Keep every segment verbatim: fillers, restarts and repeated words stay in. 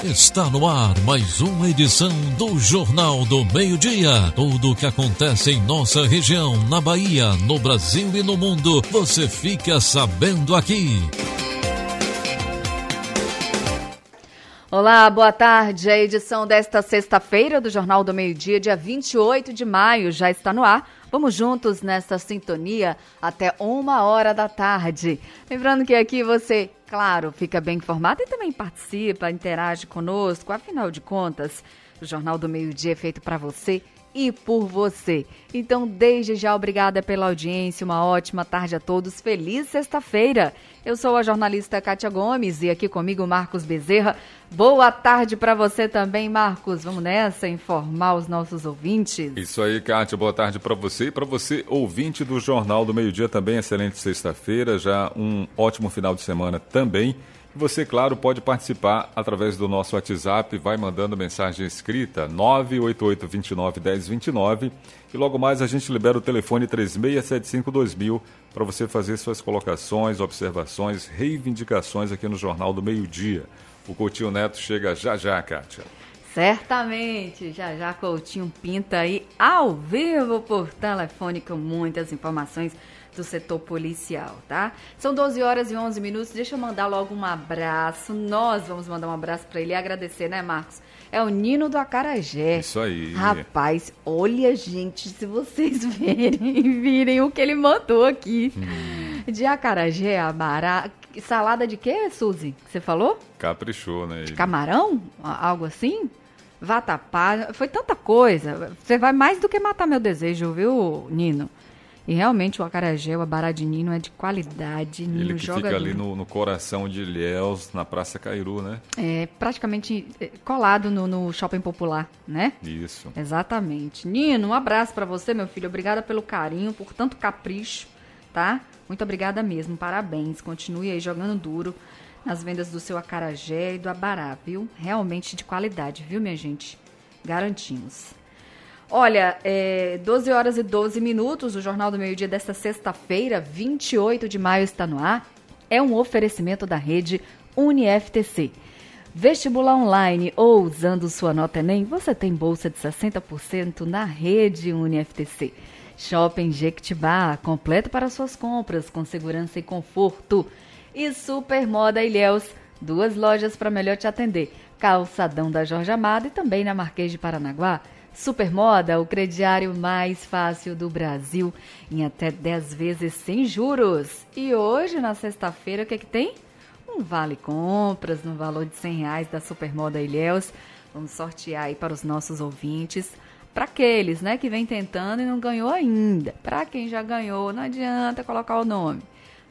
Está no ar mais uma edição do Jornal do Meio-Dia. Tudo o que acontece em nossa região, na Bahia, no Brasil e no mundo, você fica sabendo aqui. Olá, boa tarde. A edição desta sexta-feira do Jornal do Meio-Dia, dia vinte e oito de maio, já está no ar. Vamos juntos nesta sintonia até uma hora da tarde. Lembrando que aqui você, claro, fica bem informado e também participa, interage conosco. Afinal de contas, o Jornal do Meio-Dia é feito para você e por você. Então, desde já, obrigada pela audiência, uma ótima tarde a todos, feliz sexta-feira. Eu sou a jornalista Kátia Gomes e aqui comigo Marcos Bezerra. Boa tarde para você também, Marcos. Vamos nessa, informar os nossos ouvintes. Isso aí, Kátia, boa tarde para você e para você, ouvinte do Jornal do Meio-Dia também, excelente sexta-feira, já um ótimo final de semana também. Você, claro, pode participar através do nosso WhatsApp, vai mandando mensagem escrita nove oito oito, dois nove, um zero dois nove e logo mais a gente libera o telefone três seis sete cinco dois mil para você fazer suas colocações, observações, reivindicações aqui no Jornal do Meio-Dia. O Coutinho Neto chega já já, Kátia. Certamente, já já Coutinho pinta aí ao vivo por telefone com muitas informações do setor policial, tá? São doze horas e onze minutos, deixa eu mandar logo um abraço, nós vamos mandar um abraço para ele e agradecer, né, Marcos? É o Nino do Acarajé. Isso aí. Rapaz, olha, gente, se vocês verem, virem o que ele mandou aqui. Hum. De acarajé, abará, salada de quê, Suzy? Que você falou? Caprichou, né? De camarão? Algo assim? Vatapá, foi tanta coisa. Você vai mais do que matar meu desejo, viu, Nino? E realmente o acarajé, o abará de Nino é de qualidade. Nino Ele que joga fica ali duro. no, no coração de Ilhéus, na Praça Cairu, né? É praticamente colado no, no Shopping Popular, né? Isso. Exatamente. Nino, um abraço pra você, meu filho. Obrigada pelo carinho, por tanto capricho, tá? Muito obrigada mesmo, parabéns. Continue aí jogando duro nas vendas do seu acarajé e do abará, viu? Realmente de qualidade, viu, minha gente? Garantimos. Olha, é, doze horas e doze minutos, o Jornal do Meio-Dia desta sexta-feira, vinte e oito de maio, está no ar. É um oferecimento da rede UniFTC. Vestibular online ou usando sua nota Enem, você tem bolsa de sessenta por cento na rede UniFTC. Shopping Jequitibá, completo para suas compras, com segurança e conforto. E Supermoda Ilhéus, duas lojas para melhor te atender. Calçadão da Jorge Amado e também na Marquês de Paranaguá. Supermoda, o crediário mais fácil do Brasil, em até dez vezes sem juros. E hoje, na sexta-feira, o que é que tem? Um vale compras no valor de cem reais da Supermoda Ilhéus. Vamos sortear aí para os nossos ouvintes. Para aqueles, né, que vem tentando e não ganhou ainda. Para quem já ganhou, não adianta colocar o nome.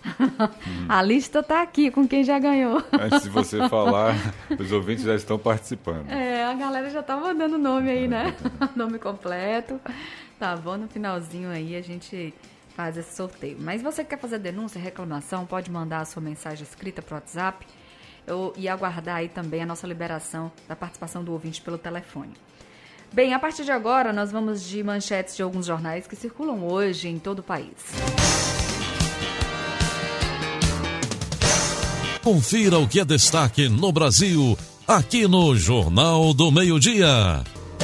Hum. A lista tá aqui com quem já ganhou. Antes de você falar, os ouvintes já estão participando. É, a galera já tá mandando nome aí, né? Nome completo. Tá bom, no finalzinho aí a gente faz esse sorteio. Mas você que quer fazer denúncia, reclamação, pode mandar a sua mensagem escrita pro WhatsApp eu, e aguardar aí também a nossa liberação da participação do ouvinte pelo telefone. Bem, a partir de agora nós vamos de manchetes de alguns jornais que circulam hoje em todo o país. Confira o que é destaque no Brasil, aqui no Jornal do Meio-Dia.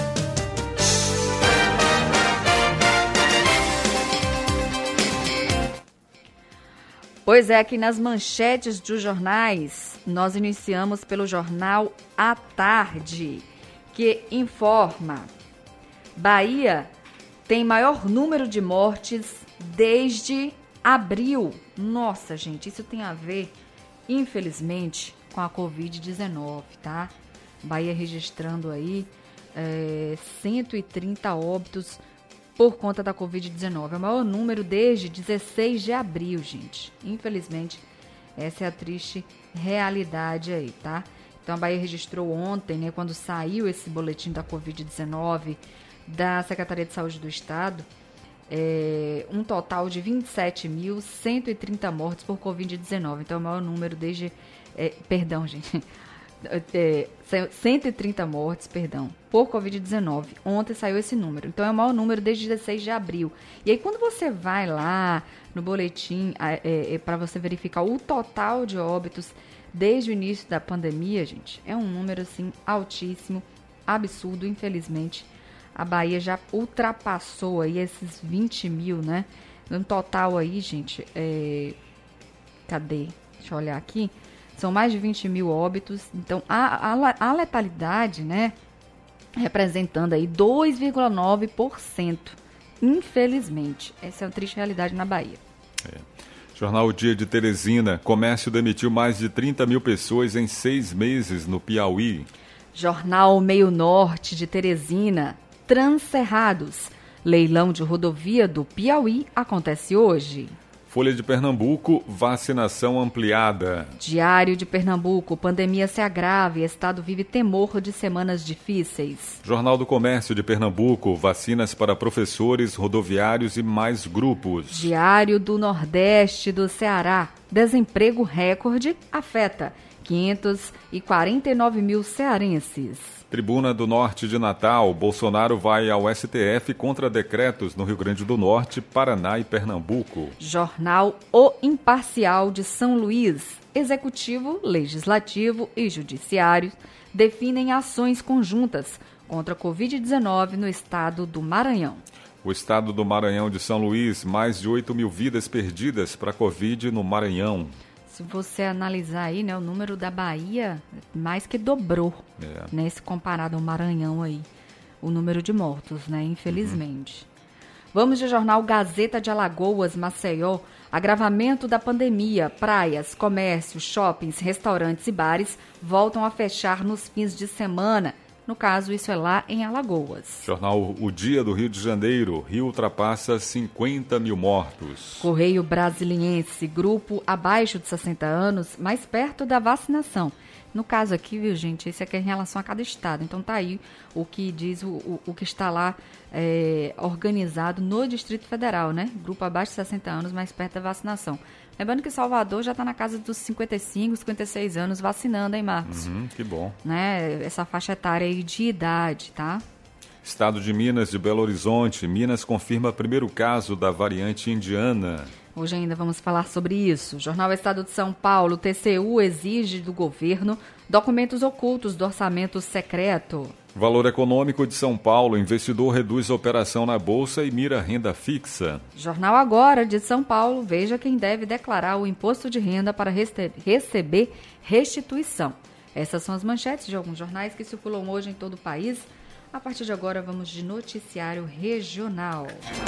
Pois é, aqui nas manchetes dos jornais, nós iniciamos pelo jornal à tarde, que informa: Bahia tem maior número de mortes desde abril. Nossa, gente, isso tem a ver, infelizmente, com a covid dezenove, tá? Bahia registrando aí é, cento e trinta óbitos por conta da covid dezenove. É o maior número desde dezesseis de abril, gente. Infelizmente, essa é a triste realidade aí, tá? Então, a Bahia registrou ontem, né, quando saiu esse boletim da covid dezenove da Secretaria de Saúde do Estado, é, um total de vinte e sete mil cento e trinta mortes por covid dezenove. Então, é o maior número desde... É, perdão, gente. é, cento e trinta mortes, perdão, por covid dezenove. Ontem saiu esse número. Então, é o maior número desde dezesseis de abril. E aí, quando você vai lá no boletim é, é, para você verificar o total de óbitos desde o início da pandemia, gente, é um número, assim, altíssimo, absurdo. Infelizmente, a Bahia já ultrapassou aí esses vinte mil, né? No total aí, gente, é... cadê? Deixa eu olhar aqui. São mais de vinte mil óbitos. Então, a, a, a letalidade, né, representando aí dois vírgula nove por cento. Infelizmente. Essa é uma triste realidade na Bahia. É. Jornal O Dia de Teresina. Comércio demitiu mais de trinta mil pessoas em seis meses no Piauí. Jornal Meio Norte de Teresina. Transcerrados. Leilão de rodovia do Piauí acontece hoje. Folha de Pernambuco, vacinação ampliada. Diário de Pernambuco, pandemia se agrava e estado vive temor de semanas difíceis. Jornal do Comércio de Pernambuco, vacinas para professores, rodoviários e mais grupos. Diário do Nordeste do Ceará, desemprego recorde afeta quinhentos e quarenta e nove mil cearenses. Tribuna do Norte de Natal, Bolsonaro vai ao S T F contra decretos no Rio Grande do Norte, Paraná e Pernambuco. Jornal O Imparcial de São Luís, Executivo, Legislativo e Judiciário definem ações conjuntas contra a covid dezenove no estado do Maranhão. O estado do Maranhão de São Luís, mais de oito mil vidas perdidas para a Covid no Maranhão. Se você analisar aí, né, o número da Bahia mais que dobrou, é. né, se comparado ao Maranhão aí, o número de mortos, né, infelizmente. Uhum. Vamos de jornal Gazeta de Alagoas, Maceió, agravamento da pandemia, praias, comércio, shoppings, restaurantes e bares voltam a fechar nos fins de semana. No caso, isso é lá em Alagoas. Jornal O Dia do Rio de Janeiro. Rio ultrapassa cinquenta mil mortos. Correio Brasiliense. Grupo abaixo de sessenta anos, mais perto da vacinação. No caso aqui, viu, gente, esse aqui é em relação a cada estado. Então, tá aí o que diz o, o, o que está lá é, organizado no Distrito Federal, né? Grupo abaixo de sessenta anos, mais perto da vacinação. Lembrando que Salvador já está na casa dos cinquenta e cinco, cinquenta e seis anos vacinando, hein, Marcos? Uhum, que bom. Né? Essa faixa etária aí de idade, tá? Estado de Minas, de Belo Horizonte. Minas confirma primeiro caso da variante indiana. Hoje ainda vamos falar sobre isso. Jornal Estado de São Paulo, T C U exige do governo documentos ocultos do orçamento secreto. Valor Econômico de São Paulo, investidor reduz operação na Bolsa e mira renda fixa. Jornal Agora de São Paulo, veja quem deve declarar o imposto de renda para receber restituição. Essas são as manchetes de alguns jornais que circulam hoje em todo o país. A partir de agora vamos de noticiário regional.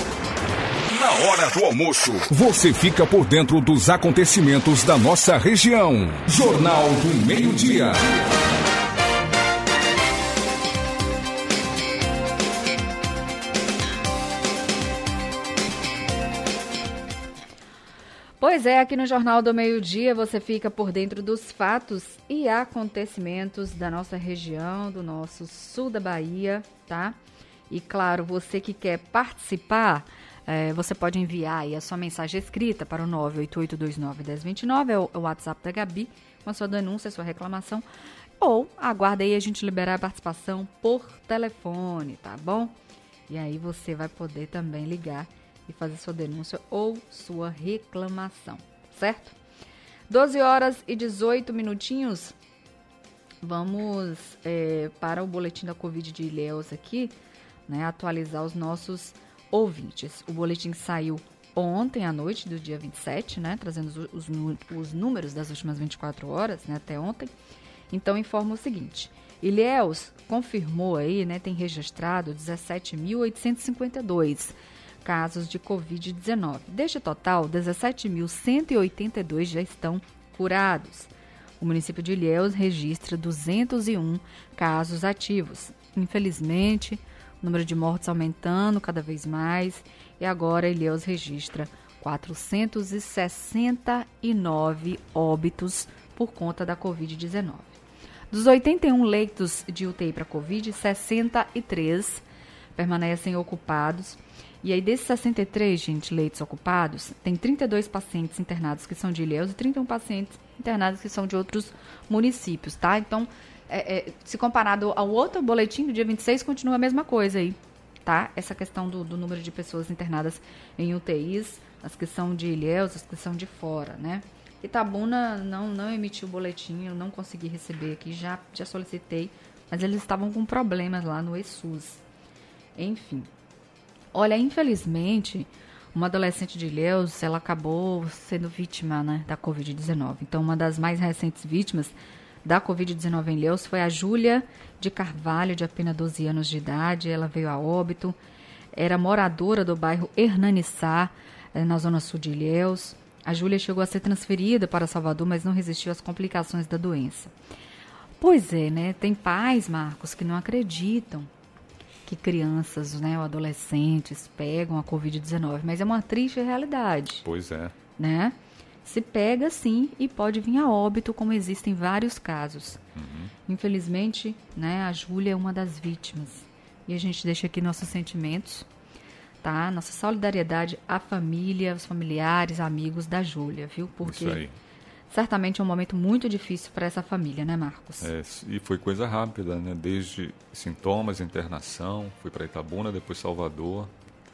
Na hora do almoço, você fica por dentro dos acontecimentos da nossa região. Jornal do Meio-Dia. Pois é, aqui no Jornal do Meio-Dia você fica por dentro dos fatos e acontecimentos da nossa região, do nosso sul da Bahia, tá? E claro, você que quer participar, é, você pode enviar aí a sua mensagem escrita para o nove oito oito dois nove um zero dois nove, é o, é o WhatsApp da Gabi, com a sua denúncia, a sua reclamação, ou aguarda aí a gente liberar a participação por telefone, tá bom? E aí você vai poder também ligar e fazer sua denúncia ou sua reclamação, certo? doze horas e dezoito minutinhos. Vamos é, para o boletim da Covid de Ilhéus aqui, né, atualizar os nossos ouvintes. O boletim saiu ontem à noite, do dia vinte e sete, né, trazendo os, os, os números das últimas vinte e quatro horas, né, até ontem. Então, informa o seguinte: Ilhéus confirmou aí, né, tem registrado dezessete mil oitocentos e cinquenta e dois casos de covid dezenove. Deste total, dezessete mil cento e oitenta e dois já estão curados. O município de Ilhéus registra duzentos e um casos ativos. Infelizmente, o número de mortes aumentando cada vez mais e agora Ilhéus registra quatrocentos e sessenta e nove óbitos por conta da covid dezenove. Dos oitenta e um leitos de U T I para Covid, sessenta e três permanecem ocupados E aí, desses sessenta e três, gente, leitos ocupados, tem trinta e dois pacientes internados que são de Ilhéus e trinta e um pacientes internados que são de outros municípios, tá? Então, é, é, se comparado ao outro boletim do dia vinte e seis, continua a mesma coisa aí, tá? Essa questão do, do número de pessoas internadas em U T Is, as que são de Ilhéus, as que são de fora, né? Itabuna não, não emitiu o boletim, eu não consegui receber aqui, já, já solicitei, mas eles estavam com problemas lá no ESUS. Enfim. Olha, infelizmente, uma adolescente de Ilhéus, ela acabou sendo vítima, né, da covid dezenove. Então, uma das mais recentes vítimas da covid dezenove em Ilhéus foi a Júlia de Carvalho, de apenas doze anos de idade. Ela veio a óbito, era moradora do bairro Hernanissá, na zona sul de Ilhéus. A Júlia chegou a ser transferida para Salvador, mas não resistiu às complicações da doença. Pois é, né? Tem pais, Marcos, que não acreditam que crianças, né, ou adolescentes pegam a covid dezenove, mas é uma triste realidade. Pois é. Né? Se pega, sim, e pode vir a óbito, como existem vários casos. Uhum. Infelizmente, né, a Júlia é uma das vítimas. E a gente deixa aqui nossos sentimentos, tá? Nossa solidariedade à família, aos familiares, amigos da Júlia, viu? Porque isso aí. Certamente é um momento muito difícil para essa família, né, Marcos? É, e foi coisa rápida, né? Desde sintomas, internação, fui para Itabuna, depois Salvador.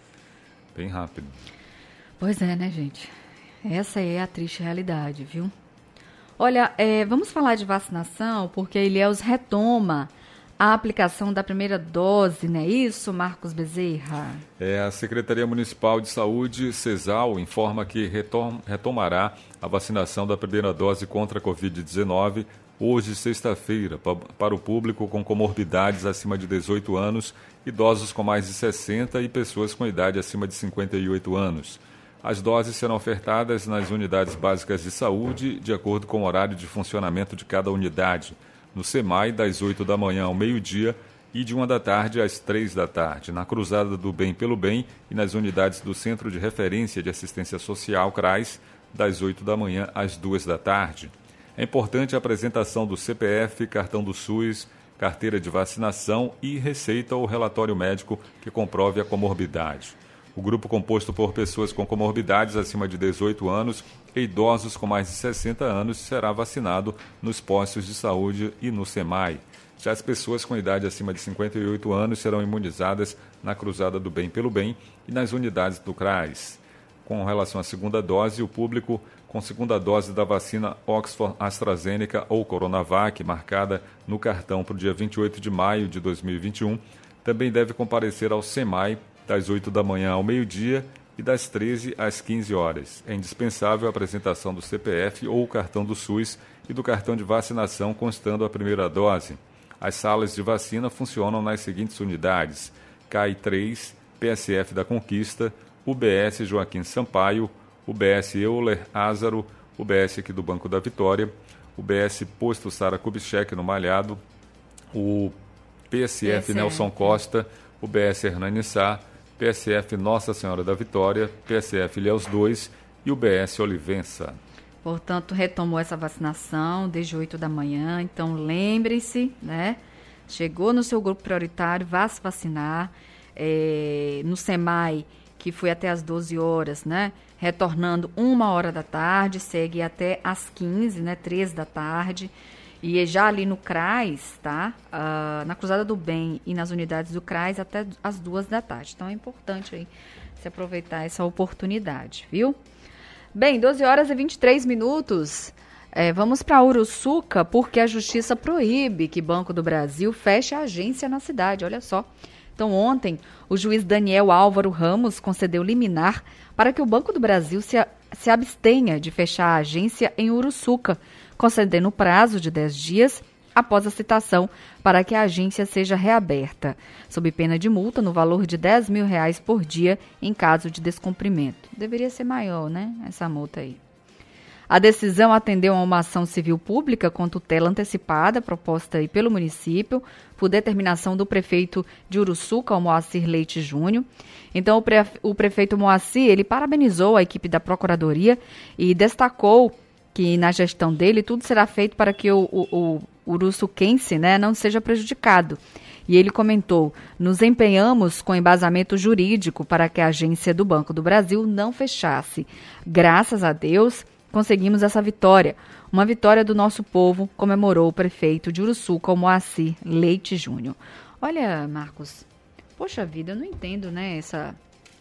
Bem rápido. Pois é, né, gente? Essa é a triste realidade, viu? Olha, é, vamos falar de vacinação, porque a Ilhéus retoma a aplicação da primeira dose, não é isso, Marcos Bezerra? É, a Secretaria Municipal de Saúde, CESAL, informa que retom- retomará a vacinação da primeira dose contra a covid dezenove hoje, sexta-feira, pa- para o público com comorbidades acima de dezoito anos, idosos com mais de sessenta e pessoas com idade acima de cinquenta e oito anos. As doses serão ofertadas nas unidades básicas de saúde, de acordo com o horário de funcionamento de cada unidade. No SEMAI, das oito da manhã ao meio-dia e de uma da tarde às três da tarde, na Cruzada do Bem pelo Bem e nas unidades do Centro de Referência de Assistência Social, CRAS, das oito da manhã às duas da tarde. É importante a apresentação do C P F, cartão do SUS, carteira de vacinação e receita ou relatório médico que comprove a comorbidade. O grupo composto por pessoas com comorbidades acima de dezoito anos e idosos com mais de sessenta anos será vacinado nos postos de saúde e no SEMAI. Já as pessoas com idade acima de cinquenta e oito anos serão imunizadas na Cruzada do Bem pelo Bem e nas unidades do CRAS. Com relação à segunda dose, o público com segunda dose da vacina Oxford AstraZeneca ou Coronavac, marcada no cartão para o dia vinte e oito de maio de dois mil e vinte e um, também deve comparecer ao SEMAI das oito da manhã ao meio-dia e das treze às quinze horas. É indispensável a apresentação do C P F ou cartão do SUS e do cartão de vacinação constando a primeira dose. As salas de vacina funcionam nas seguintes unidades: C A I três, P S F da Conquista, U B S Joaquim Sampaio, U B S Euler Ázaro, U B S aqui do Banco da Vitória, U B S Posto Sara Kubitschek no Malhado, o P S F, P S F Nelson Costa, U B S Hernanissá, P S F Nossa Senhora da Vitória, P S F Ilhéus dois e o U B S Olivença. Portanto, retomou essa vacinação desde oito da manhã, então lembre-se, né? Chegou no seu grupo prioritário, vá se vacinar. É, no SEMAI, que foi até às doze horas, né? Retornando uma hora da tarde, segue até às quinze, né? treze da tarde. E já ali no CRAS, tá? Uh, na Cruzada do Bem e nas unidades do CRAS até as duas da tarde. Então é importante aí se aproveitar essa oportunidade, viu? Bem, doze horas e vinte e três minutos. É, vamos para Uruçuca, porque a Justiça proíbe que Banco do Brasil feche a agência na cidade. Olha só. Então, ontem, o juiz Daniel Álvaro Ramos concedeu liminar para que o Banco do Brasil se, se abstenha de fechar a agência em Uruçuca, concedendo prazo de dez dias após a citação para que a agência seja reaberta, sob pena de multa no valor de dez mil reais por dia em caso de descumprimento. Deveria ser maior, né, essa multa aí. A decisão atendeu a uma ação civil pública com tutela antecipada proposta aí pelo município por determinação do prefeito de Uruçuca, o Moacir Leite Júnior. Então, o, pre- o prefeito Moacir, ele parabenizou a equipe da Procuradoria e destacou que na gestão dele tudo será feito para que o, o, o uruçuquense, né, não seja prejudicado. E ele comentou: nos empenhamos com embasamento jurídico para que a agência do Banco do Brasil não fechasse. Graças a Deus, conseguimos essa vitória. Uma vitória do nosso povo, comemorou o prefeito de Uruçuca, o Moacir Leite Júnior. Olha, Marcos, poxa vida, eu não entendo, né, essa...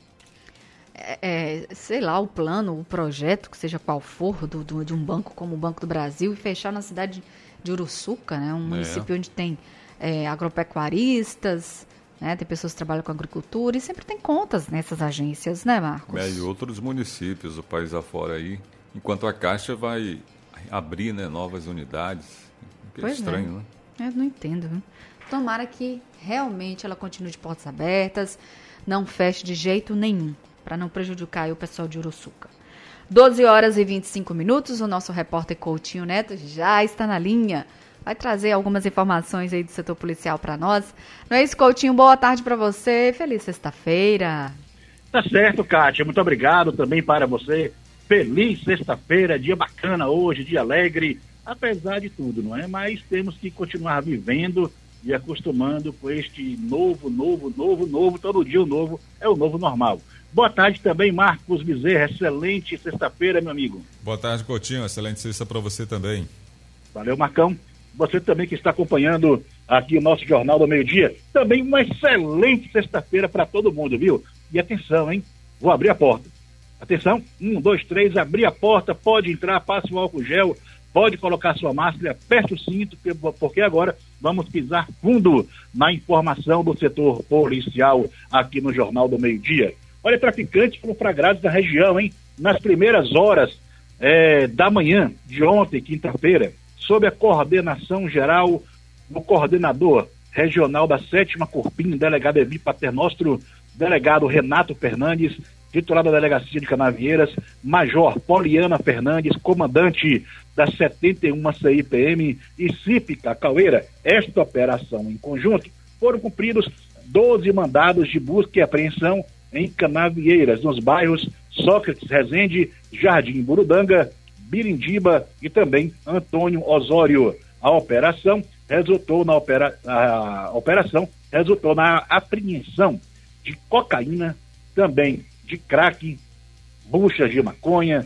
É, é, sei lá, o plano, o projeto, que seja qual for, do, do, de um banco como o Banco do Brasil, e fechar na cidade de Uruçuca, né, um é. município onde tem é, agropecuaristas, né, tem pessoas que trabalham com agricultura, e sempre tem contas nessas agências, né, Marcos? É, e outros municípios do país afora aí, enquanto a Caixa vai abrir, né, novas unidades. Que é estranho, é. né? Eu não entendo, viu? Tomara que realmente ela continue de portas abertas, não feche de jeito nenhum, para não prejudicar o pessoal de Uruçuca. doze horas e vinte e cinco minutos, o nosso repórter Coutinho Neto já está na linha. Vai trazer algumas informações aí do setor policial para nós. Não é isso, Coutinho? Boa tarde para você. Feliz sexta-feira. Tá certo, Kátia. Muito obrigado também para você. Feliz sexta-feira, dia bacana hoje, dia alegre, apesar de tudo, não é? Mas temos que continuar vivendo e acostumando com este novo, novo, novo, novo, todo dia o novo é o novo normal. Boa tarde também, Marcos Bezerra, excelente sexta-feira, meu amigo. Boa tarde, Coutinho, excelente sexta para você também. Valeu, Marcão. Você também que está acompanhando aqui o nosso Jornal do Meio-Dia, também uma excelente sexta-feira para todo mundo, viu? E atenção, hein? Vou abrir a porta. Atenção, um, dois, três, abrir a porta, pode entrar, passe o álcool gel, pode colocar sua máscara, aperte o cinto, porque agora vamos pisar fundo na informação do setor policial aqui no Jornal do Meio-Dia. Olha, traficantes foram flagrados na região, hein? Nas primeiras horas é, da manhã de ontem, quinta-feira, sob a coordenação geral do coordenador regional da sétima Corpim, delegado Evi Paternostro, delegado Renato Fernandes, titular da Delegacia de Canavieiras, Major Poliana Fernandes, comandante da setenta e uma C I P M e Cípica Caueira. Esta operação em conjunto foram cumpridos doze mandados de busca e apreensão em Canavieiras, nos bairros Sócrates Rezende, Jardim Burudanga, Birindiba e também Antônio Osório. A operação resultou na, opera... a operação resultou na apreensão de cocaína, também de crack, buchas de maconha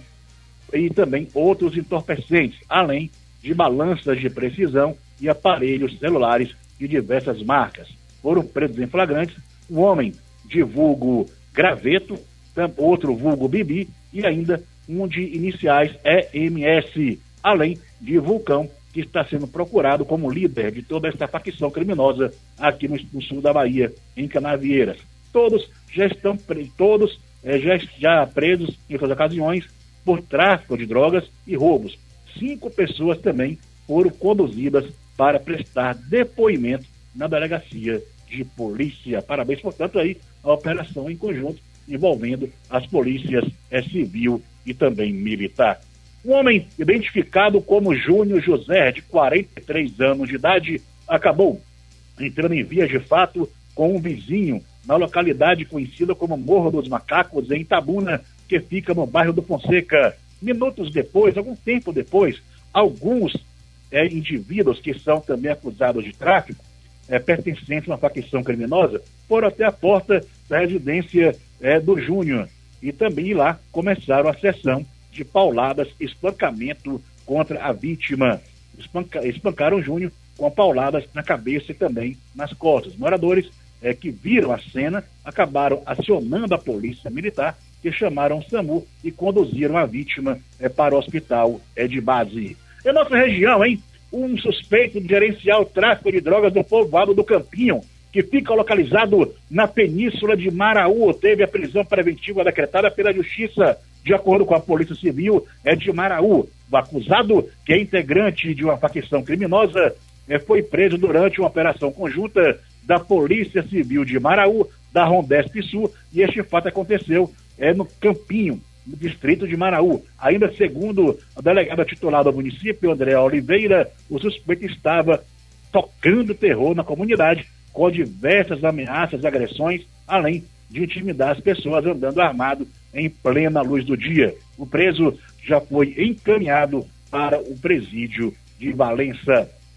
e também outros entorpecentes, além de balanças de precisão e aparelhos celulares de diversas marcas. Foram presos em flagrantes um homem de vulgo Graveto, outro vulgo Bibi e ainda um de iniciais E M S, além de Vulcão, que está sendo procurado como líder de toda esta facção criminosa aqui no, no sul da Bahia, em Canavieiras. Todos já estão todos é, já, já presos em outras ocasiões por tráfico de drogas e roubos. Cinco pessoas também foram conduzidas para prestar depoimento na delegacia de polícia. Parabéns, portanto, aí a operação em conjunto envolvendo as polícias é, civil e também militar. Um homem identificado como Júnior José, de quarenta e três anos de idade, acabou entrando em vias de fato com um vizinho na localidade conhecida como Morro dos Macacos, em Itabuna, que fica no bairro do Fonseca. Minutos depois, algum tempo depois, alguns é, indivíduos que são também acusados de tráfico, é, pertencentes a uma facção criminosa, foram até a porta da residência é, do Júnior e também lá começaram a sessão de pauladas, espancamento contra a vítima. Espanca, espancaram o Júnior com pauladas na cabeça e também nas costas. Moradores é, que viram a cena acabaram acionando a polícia militar, que chamaram o SAMU e conduziram a vítima é, para o hospital é, de base. Em nossa região, hein, um suspeito de gerenciar o tráfico de drogas no povoado do Campinho, que fica localizado na península de Maraú, teve a prisão preventiva decretada pela Justiça, de acordo com a Polícia Civil é de Maraú. O acusado, que é integrante de uma facção criminosa, é, foi preso durante uma operação conjunta da Polícia Civil de Maraú, da Rondesp Sul, e este fato aconteceu é, no Campinho, no distrito de Maraú. Ainda segundo a delegada titular do município, André Oliveira, o suspeito estava tocando terror na comunidade, com diversas ameaças, agressões, além de intimidar as pessoas andando armado em plena luz do dia. O preso já foi encaminhado para o presídio de Valença.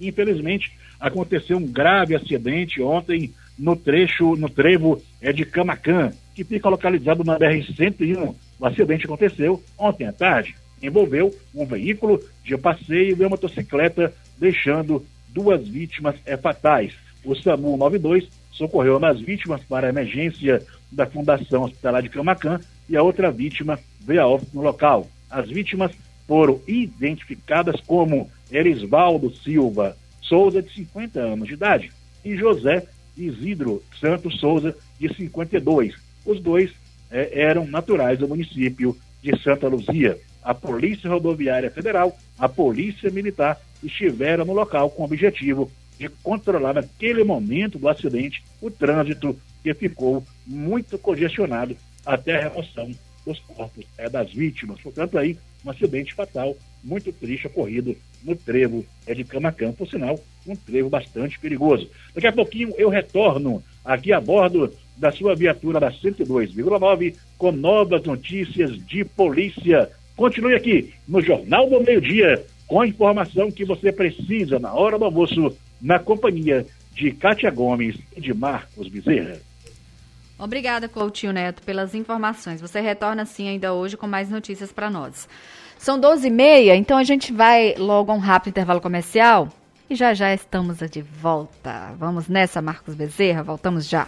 Infelizmente, aconteceu um grave acidente ontem no trecho, no trevo é, de Camaquã, que fica localizado na B R cento e um. O acidente aconteceu ontem à tarde. Envolveu um veículo de passeio e uma motocicleta, deixando duas vítimas é, fatais. O SAMU noventa e dois socorreu uma das vítimas para a emergência da Fundação Hospitalar de Camaquã e a outra vítima veio a óbito no local. As vítimas foram identificadas como Erisvaldo Silva Souza, de cinquenta anos de idade, e José Isidro Santos Souza, de cinquenta e dois. Os dois eh, eram naturais do município de Santa Luzia. A Polícia Rodoviária Federal, a Polícia Militar estiveram no local com o objetivo de controlar naquele momento do acidente o trânsito, que ficou muito congestionado até a remoção dos corpos é, das vítimas. Portanto, aí, um acidente fatal, muito triste, ocorrido no trevo é, de Camaquã, por sinal, um trevo bastante perigoso. Daqui a pouquinho eu retorno aqui a bordo da sua viatura da cento e dois vírgula nove com novas notícias de polícia. Continue aqui no Jornal do Meio-Dia, com a informação que você precisa na hora do almoço, na companhia de Kátia Gomes e de Marcos Bezerra. Obrigada, Coutinho Neto, pelas informações. Você retorna, sim, ainda hoje com mais notícias para nós. São doze e meia, então a gente vai logo a um rápido intervalo comercial e já já estamos de volta. Vamos nessa, Marcos Bezerra, voltamos já.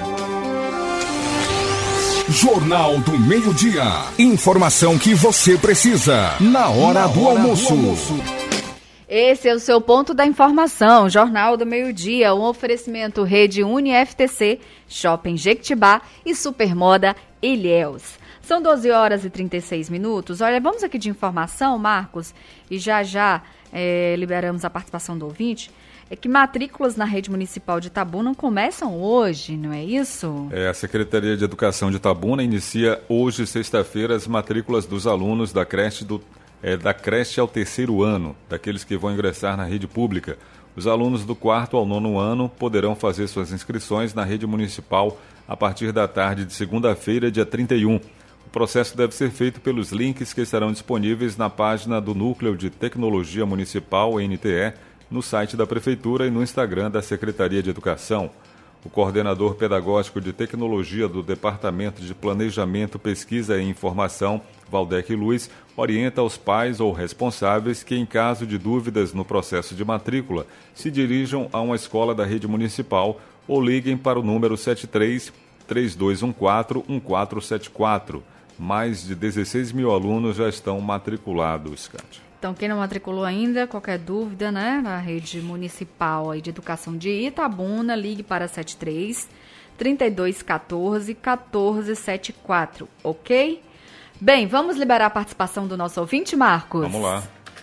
Jornal do Meio-Dia. Informação que você precisa na hora, na do, hora almoço. do almoço. Esse é o seu ponto da informação, Jornal do Meio-Dia, um oferecimento Rede Uni F T C, Shopping Jequitibá e Supermoda Ilhéus. São doze horas e trinta e seis minutos. Olha, vamos aqui de informação, Marcos, e já já é, liberamos a participação do ouvinte. É que matrículas na rede municipal de Itabuna começam hoje, não é isso? É, a Secretaria de Educação de Itabuna inicia hoje, sexta-feira, as matrículas dos alunos da creche, do, é, da creche ao terceiro ano, daqueles que vão ingressar na rede pública. Os alunos do quarto ao nono ano poderão fazer suas inscrições na rede municipal a partir da tarde de segunda-feira, dia trinta e um. O processo deve ser feito pelos links que estarão disponíveis na página do Núcleo de Tecnologia Municipal, N T E, no site da Prefeitura e no Instagram da Secretaria de Educação. O coordenador pedagógico de tecnologia do Departamento de Planejamento, Pesquisa e Informação, Valdec Luiz, orienta os pais ou responsáveis que, em caso de dúvidas no processo de matrícula, se dirijam a uma escola da rede municipal ou liguem para o número sete três, três dois um quatro, um quatro sete quatro. Mais de dezesseis mil alunos já estão matriculados, Kátia. Então, quem não matriculou ainda, qualquer dúvida, né, na rede municipal aí de educação de Itabuna, ligue para sete três, três dois um quatro, um quatro sete quatro, ok? Bem, vamos liberar a participação do nosso ouvinte, Marcos? Vamos lá.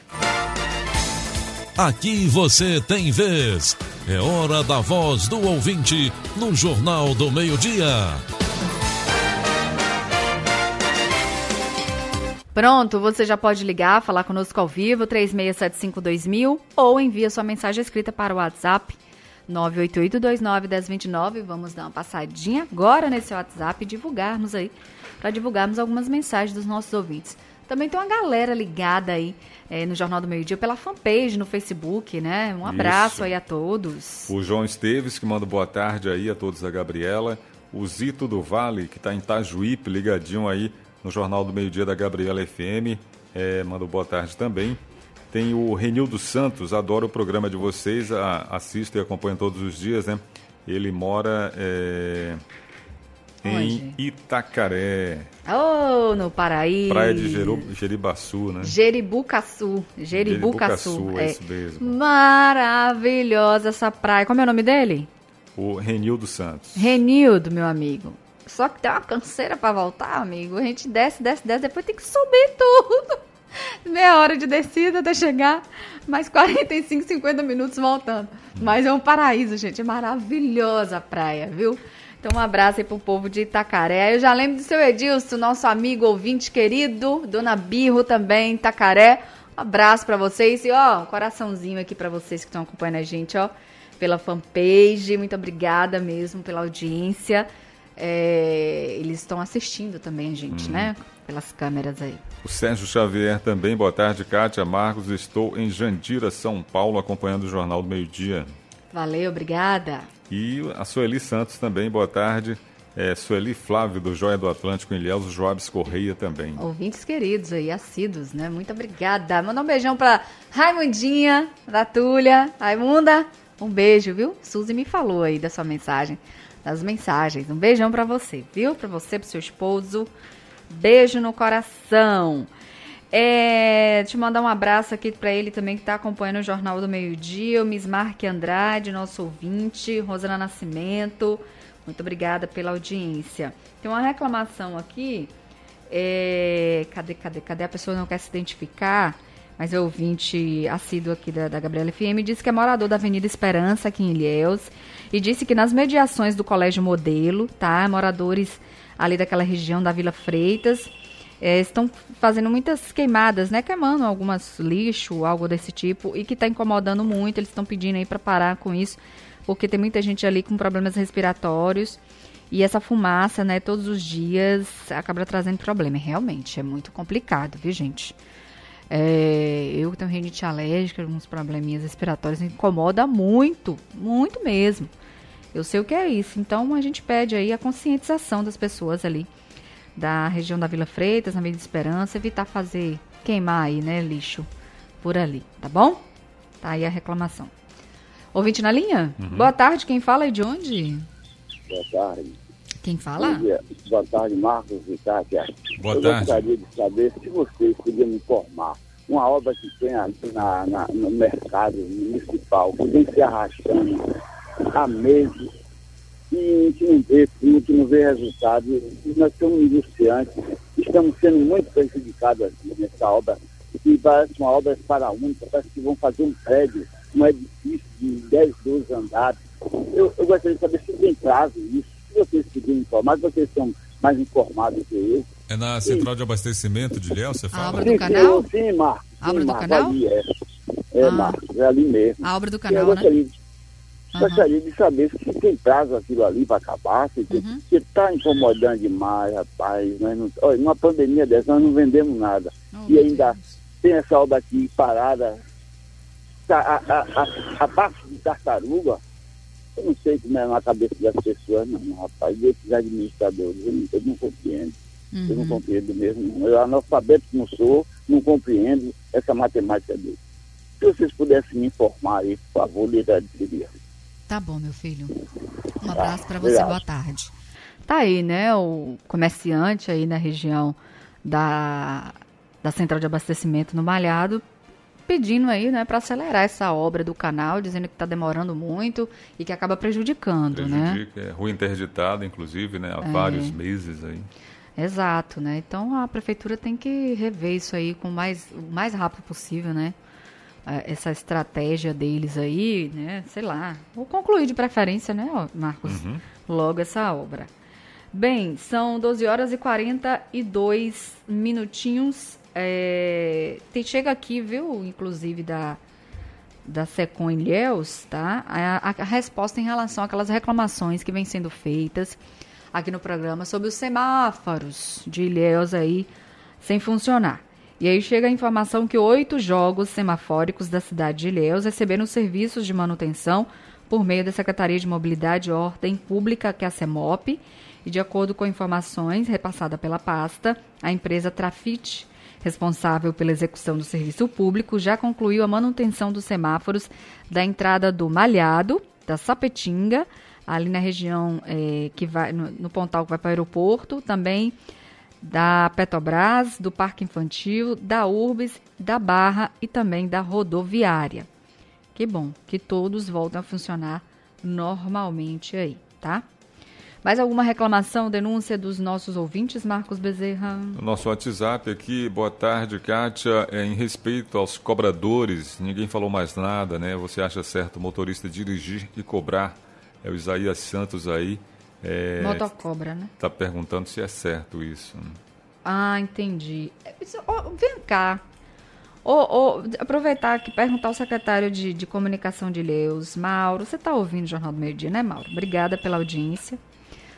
Aqui você tem vez. É hora da voz do ouvinte no Jornal do Meio-Dia. Pronto, você já pode ligar, falar conosco ao vivo, três seis sete cinco dois mil, ou envia sua mensagem escrita para o WhatsApp nove oito oito dois nove um zero dois nove. Vamos dar uma passadinha agora nesse WhatsApp e divulgarmos aí, para divulgarmos algumas mensagens dos nossos ouvintes. Também tem uma galera ligada aí é, no Jornal do Meio-Dia pela fanpage no Facebook, né? Um abraço Isso. aí a todos. O João Esteves, que manda boa tarde aí a todos, a Gabriela. O Zito do Vale, que está em Itajuípe, ligadinho aí no Jornal do Meio-Dia da Gabriela F M, é, manda boa tarde também. Tem o Renildo Santos, adora o programa de vocês, a, assiste e acompanha todos os dias, né? Ele mora é, em Itacaré. Oh, no Paraíba. Praia de Jeru, Jeribaçu, né? Jeribucaçu. Jeribucaçu, Jeribucaçu, é isso mesmo. Maravilhosa essa praia. Como é o nome dele? O Renildo Santos. Renildo, meu amigo. Só que tem uma canseira pra voltar, amigo. A gente desce, desce, desce, depois tem que subir tudo. Meia hora de descida até chegar, mais quarenta e cinco, cinquenta minutos voltando. Mas é um paraíso, gente. É maravilhosa a praia, viu? Então um abraço aí pro povo de Itacaré. Eu já lembro do seu Edilson, nosso amigo ouvinte querido. Dona Birro também, Itacaré. Um abraço pra vocês. E ó, um coraçãozinho aqui pra vocês que estão acompanhando a gente, ó. Pela fanpage. Muito obrigada mesmo pela audiência. É, eles estão assistindo também a gente, hum. né? Pelas câmeras aí. O Sérgio Xavier também, boa tarde, Kátia, Marcos, estou em Jandira, São Paulo, acompanhando o Jornal do Meio Dia. Valeu, obrigada. E a Sueli Santos também, boa tarde. É, Sueli Flávio, do Joia do Atlântico, em Ilhéus, Joabes Correia também. Ouvintes queridos aí, assíduos, né? Muito obrigada. Manda um beijão pra Raimundinha, da Túlia. Raimunda, um beijo, viu? Suzy me falou aí da sua mensagem, das mensagens. Um beijão pra você, viu? Pra você, pro seu esposo. Beijo no coração. É, deixa eu mandar um abraço aqui pra ele também, que tá acompanhando o Jornal do Meio Dia. O Miss Marque Andrade, nosso ouvinte. Rosana Nascimento. Muito obrigada pela audiência. Tem uma reclamação aqui. É, cadê, cadê, cadê? A pessoa não quer se identificar, mas é ouvinte assíduo aqui da, da Gabriela F M. Disse que é morador da Avenida Esperança, aqui em Ilhéus. E disse que nas mediações do Colégio Modelo, tá? Moradores ali daquela região da Vila Freitas, é, estão fazendo muitas queimadas, né? Queimando algumas lixo, algo desse tipo, e que está incomodando muito. Eles estão pedindo aí para parar com isso, porque tem muita gente ali com problemas respiratórios e essa fumaça, né, todos os dias acaba trazendo problema. Realmente, é muito complicado, viu, gente? É, eu que tenho rinite alérgica, alguns probleminhas respiratórios, incomoda muito, muito mesmo. Eu sei o que é isso. Então, a gente pede aí a conscientização das pessoas ali da região da Vila Freitas, na Avenida Esperança, evitar fazer, queimar aí, né, lixo por ali, tá bom? Tá aí a reclamação. Ouvinte na linha? Uhum. Boa tarde, quem fala e de onde? Boa tarde. Quem fala? Boa tarde, Marcos e Kátia. Boa Eu tarde. gostaria de saber se vocês podiam me informar uma obra que tem ali na, na, no mercado municipal, que vem se arrastando há meses e a gente não vê fruto, não vê resultado. E nós somos industriantes, estamos sendo muito prejudicados aqui nessa obra, que parece uma obra faraônica, parece que vão fazer um prédio, um edifício de dez, doze andares. Eu, eu gostaria de saber se tem prazo isso, se vocês puderem informar, vocês são mais informados que eu. É na central de abastecimento de Ilhéus, você fala? A obra do canal? Sim, sim, Marcos. A obra sim, do Marcos, canal? Ali é, é Ah. Marcos, é ali mesmo. A obra do Eu canal, gostaria, né? de, gostaria de saber se tem prazo aquilo ali para acabar, se Uhum. está incomodando demais, rapaz. Nós não, olha, numa pandemia dessa, nós não vendemos nada. Oh, e meu ainda Deus. tem essa obra aqui parada, a, a, a, a, a parte de tartaruga. Eu não sei como é na cabeça das pessoas, não, não, rapaz. Desses administradores, eu não, eu não compreendo. Uhum. Eu não compreendo mesmo. Não. Eu, analfabeto que não sou, não compreendo essa matemática dele. Se vocês pudessem me informar aí, por favor, lhe agradeceria. Tá bom, meu filho. Um abraço para você, obrigado. boa tarde. Tá aí, né, o comerciante aí na região da, da central de abastecimento no Malhado, pedindo aí, né, para acelerar essa obra do canal, dizendo que está demorando muito e que acaba prejudicando, né? Prejudica, é rua interditada, inclusive, né, há É. vários meses aí. Exato, né? Então a prefeitura tem que rever isso aí com mais, o mais rápido possível, né? Essa estratégia deles aí, né? Sei lá. Ou concluir de preferência, né, Marcos? Uhum. Logo essa obra. Bem, são doze horas e quarenta e dois minutinhos. É, tem, chega aqui, viu, inclusive da, da Secom Ilhéus, tá? A, a, a resposta em relação àquelas reclamações que vêm sendo feitas aqui no programa sobre os semáforos de Ilhéus aí sem funcionar. E aí chega a informação que oito jogos semafóricos da cidade de Ilhéus receberam serviços de manutenção por meio da Secretaria de Mobilidade e Ordem Pública, que é a CEMOP, e de acordo com informações repassadas pela pasta, a empresa Trafit, responsável pela execução do serviço público, já concluiu a manutenção dos semáforos da entrada do Malhado, da Sapetinga, ali na região é, que vai, no, no pontal que vai para o aeroporto, também da Petrobras, do Parque Infantil, da Urbis, da Barra e também da rodoviária. Que bom, que todos voltem a funcionar normalmente aí, tá? Mais alguma reclamação, denúncia dos nossos ouvintes, Marcos Bezerra? O nosso WhatsApp aqui, boa tarde, Kátia, é, em respeito aos cobradores, ninguém falou mais nada, né? Você acha certo o motorista dirigir e cobrar? É o Isaías Santos aí. É, Motocobra, né? Tá perguntando se é certo isso. Ah, entendi. Oh, vem cá. Oh, oh, aproveitar aqui e perguntar ao secretário de, de Comunicação de Ilhéus, Mauro. Você está ouvindo o Jornal do Meio Dia, né, Mauro? Obrigada pela audiência.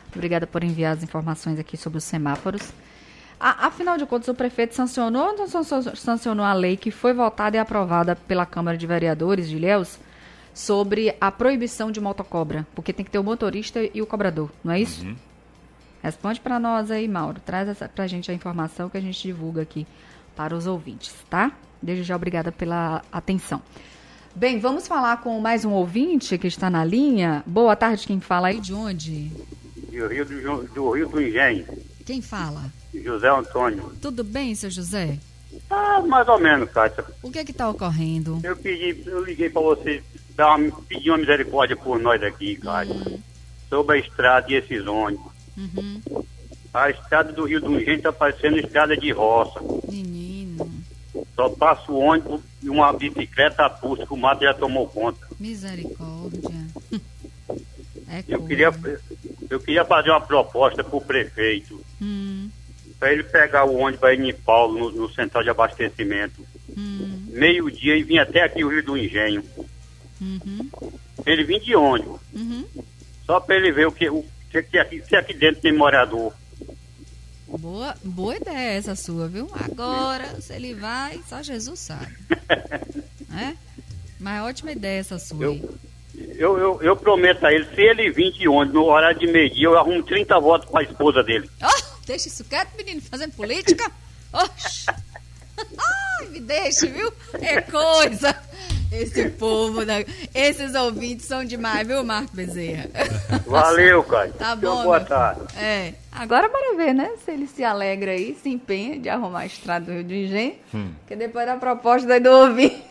Obrigada por enviar as informações aqui sobre os semáforos. A, afinal de contas, o prefeito sancionou ou não sancionou a lei que foi votada e aprovada pela Câmara de Vereadores de Ilhéus sobre a proibição de motocobra? Porque tem que ter o motorista e o cobrador, não é isso? Uhum. Responde para nós aí, Mauro. Traz essa, pra gente a informação que a gente divulga aqui para os ouvintes, tá? Desde já, obrigada pela atenção. Bem, vamos falar com mais um ouvinte que está na linha. Boa tarde, quem fala aí? De onde? Do Rio do, do, Rio do Engenho. Quem fala? José Antônio. Tudo bem, seu José? Ah, mais ou menos, Kátia. O que é que está ocorrendo? Eu pedi, eu liguei para você dar uma, pedir uma misericórdia por nós aqui, Kátia. Hum. Sobre a estrada e esses ônibus. Uhum. A estrada do Rio do Engenho está parecendo estrada de roça. Menino. Só passa o ônibus e uma bicicleta a pulso, que o mato já tomou conta. Misericórdia. É eu, queria, eu queria fazer uma proposta para o prefeito. Hum. Para ele pegar o ônibus aí em Paulo, no, no central de abastecimento. Hum. Meio-dia e vir até aqui o Rio do Engenho. Uhum. Ele vir de ônibus. Uhum. Só para ele ver o que, o, se, se, aqui, se aqui dentro tem morador. Boa, boa ideia essa sua, viu? Agora, se ele vai, só Jesus sabe. É? Mas ótima ideia essa sua eu, aí. Eu, eu, eu prometo a ele, se ele vir de ônibus no horário de meio-dia, eu arrumo trinta votos para a esposa dele. Oh, deixa isso quieto, menino, fazendo política. Oxi. Ai, me deixe, viu? É coisa. Esse povo, da... esses ouvintes são demais, viu, Marco Bezerra? Valeu, cara. Tá bom. Então, boa tarde. É. Agora bora ver, né? Se ele se alegra aí, se empenha de arrumar a estrada do Rio do Engenho, hum. que depois da proposta aí do ouvinte.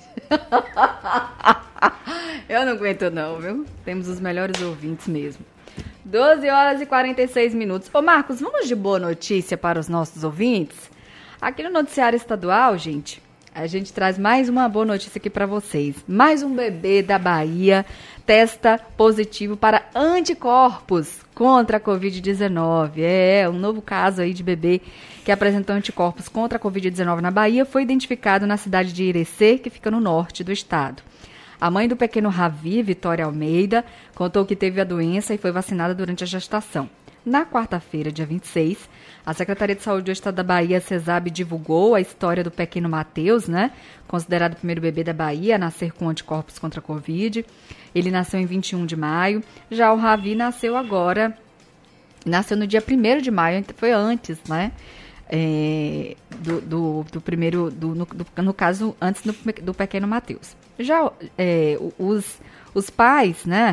Eu não aguento não, viu? Temos os melhores ouvintes mesmo. doze horas e quarenta e seis minutos. Ô, Marcos, vamos de boa notícia para os nossos ouvintes? Aqui no noticiário estadual, gente, a gente traz mais uma boa notícia aqui para vocês. Mais um bebê da Bahia testa positivo para anticorpos contra a covid dezenove. É, um novo caso aí de bebê que apresentou anticorpos contra a covid dezenove na Bahia foi identificado na cidade de Irecê, que fica no norte do estado. A mãe do pequeno Ravi, Vitória Almeida, contou que teve a doença e foi vacinada durante a gestação. Na quarta-feira, dia vinte e seis, a Secretaria de Saúde do Estado da Bahia, CESAB, divulgou a história do pequeno Matheus, né, considerado o primeiro bebê da Bahia a nascer com anticorpos contra a Covid. Ele nasceu em vinte e um de maio. Já o Ravi nasceu agora, nasceu no dia primeiro de maio, foi antes, né, é, do, do, do primeiro, do, no, do, no caso, antes do, do pequeno Matheus. Já é, os, os pais, né,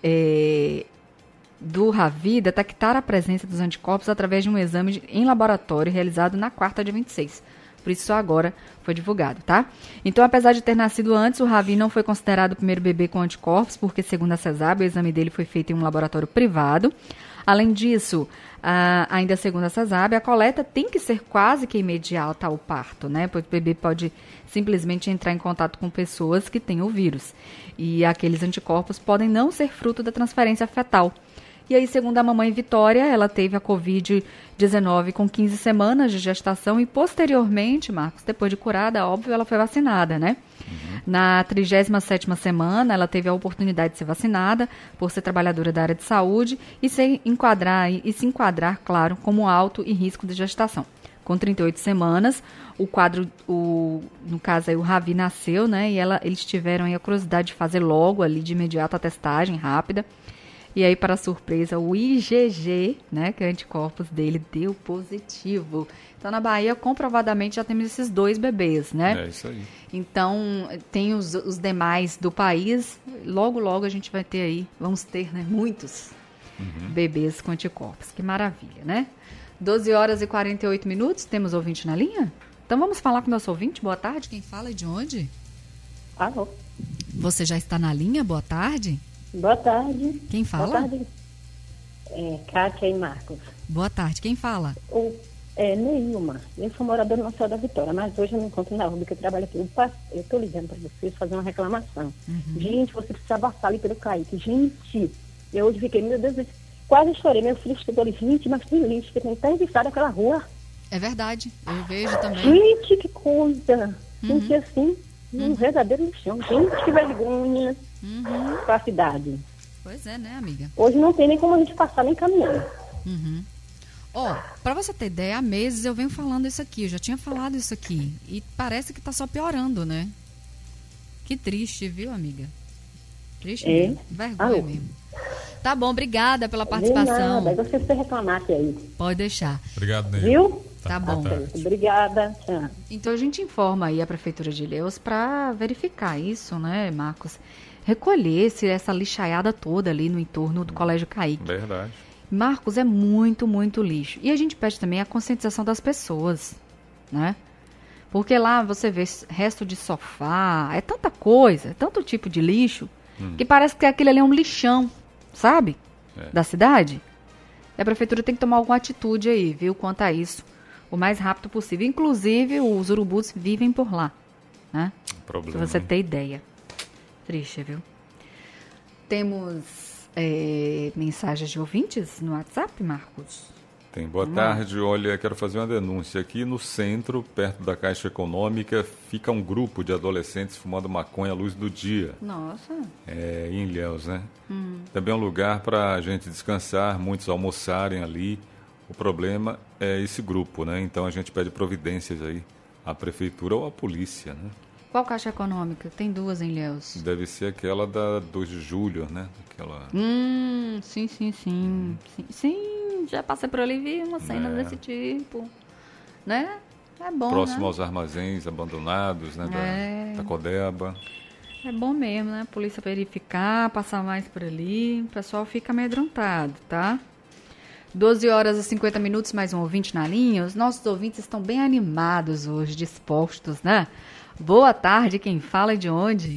é, do Ravi detectaram a presença dos anticorpos através de um exame de, em laboratório realizado na quarta, dia vinte e seis. Por isso só agora foi divulgado, tá? Então, apesar de ter nascido antes, o Ravi não foi considerado o primeiro bebê com anticorpos, porque, segundo a CESAB, o exame dele foi feito em um laboratório privado. Além disso, a, ainda segundo a CESAB, a coleta tem que ser quase que imediata ao parto, né? Porque o bebê pode simplesmente entrar em contato com pessoas que têm o vírus. E aqueles anticorpos podem não ser fruto da transferência fetal. E aí, segundo a mamãe Vitória, ela teve a covid dezenove com quinze semanas de gestação e, posteriormente, Marcos, depois de curada, óbvio, ela foi vacinada, né? Uhum. Na trigésima sétima semana, ela teve a oportunidade de ser vacinada por ser trabalhadora da área de saúde e se enquadrar, e se enquadrar, claro, como alto e risco de gestação. Com trinta e oito semanas, o quadro, o, no caso aí, o Ravi nasceu, né? E ela, eles tiveram aí a curiosidade de fazer logo ali de imediato a testagem rápida. E aí, para surpresa, o I G G, né, que é anticorpos dele, deu positivo. Então, na Bahia, comprovadamente, já temos esses dois bebês, né? É isso aí. Então, tem os, os demais do país. Logo, logo, a gente vai ter aí, vamos ter, né, muitos uhum. bebês com anticorpos. Que maravilha, né? doze horas e quarenta e oito minutos, temos ouvinte na linha? Então, vamos falar com o nosso ouvinte. Boa tarde. Quem fala e de onde? Alô. Você já está na linha? Boa tarde. Boa tarde. Quem fala? Boa tarde. É, Kátia e Marcos. Boa tarde. Quem fala? O, é, Neilma. Eu sou moradora no Céu da Vitória, mas hoje eu me encontro na rua, porque eu trabalho aqui. Eu estou ligando para vocês fazer uma reclamação. Uhum. Gente, você precisa passar ali pelo Kaique. Gente, eu hoje fiquei, meu Deus, quase chorei. Meu filho estudou ali, gente, mas tem lixo, que tem até evitar aquela rua. É verdade, eu vejo também. Gente, que coisa. Uhum. Gente, assim, um uhum. verdadeiro lixão. Gente, que vergonha. Uhum. Para a cidade. Pois é, né, amiga? Hoje não tem nem como a gente passar nem caminhando. Uhum. Ó, oh, para você ter ideia, há meses eu venho falando isso aqui, eu já tinha falado isso aqui. E parece que tá só piorando, né? Que triste, viu, amiga? Triste é. mesmo. Vergonha Alô. mesmo. Tá bom, obrigada pela participação. De nada, aí você precisa reclamar aqui aí. Pode deixar. Obrigado, Ney. Viu? Tá, tá bom. Obrigada. Tchau. Então a gente informa aí a Prefeitura de Ilhéus para verificar isso, né, Marcos? Recolher essa lixaiada toda ali no entorno do Colégio Caique. Verdade. Marcos, é muito, muito lixo. E a gente pede também a conscientização das pessoas, né? Porque lá você vê resto de sofá, é tanta coisa, é tanto tipo de lixo, hum. que parece que aquele ali é um lixão, sabe? É. Da cidade. E a Prefeitura tem que tomar alguma atitude aí, viu, quanto a isso, o mais rápido possível. Inclusive, os urubus vivem por lá, né? Problema, se você hein? ter ideia. Triste, viu? Temos é, mensagens de ouvintes no WhatsApp, Marcos? Tem. Boa Vamos tarde. Lá. Olha, quero fazer uma denúncia. Aqui no centro, perto da Caixa Econômica, fica um grupo de adolescentes fumando maconha à luz do dia. Nossa. É, em Ilhéus, né? Hum. Também é um lugar para a gente descansar, muitos almoçarem ali. O problema é esse grupo, né? Então a gente pede providências aí à Prefeitura ou à polícia, né? Qual Caixa Econômica? Tem duas em Ilhéus. Deve ser aquela da dois de julho, né? Aquela... Hum, sim, sim, sim. Hum. Sim, sim, já passei por ali e vi uma cena é. desse tipo. Né? É bom, Próximo né? aos armazéns abandonados, né? É. Da, da Codeba. É bom mesmo, né? A polícia verificar, passar mais por ali. O pessoal fica amedrontado, tá? doze horas e cinquenta minutos, mais um ouvinte na linha. Os nossos ouvintes estão bem animados hoje, dispostos, né? Boa tarde, quem fala é de onde?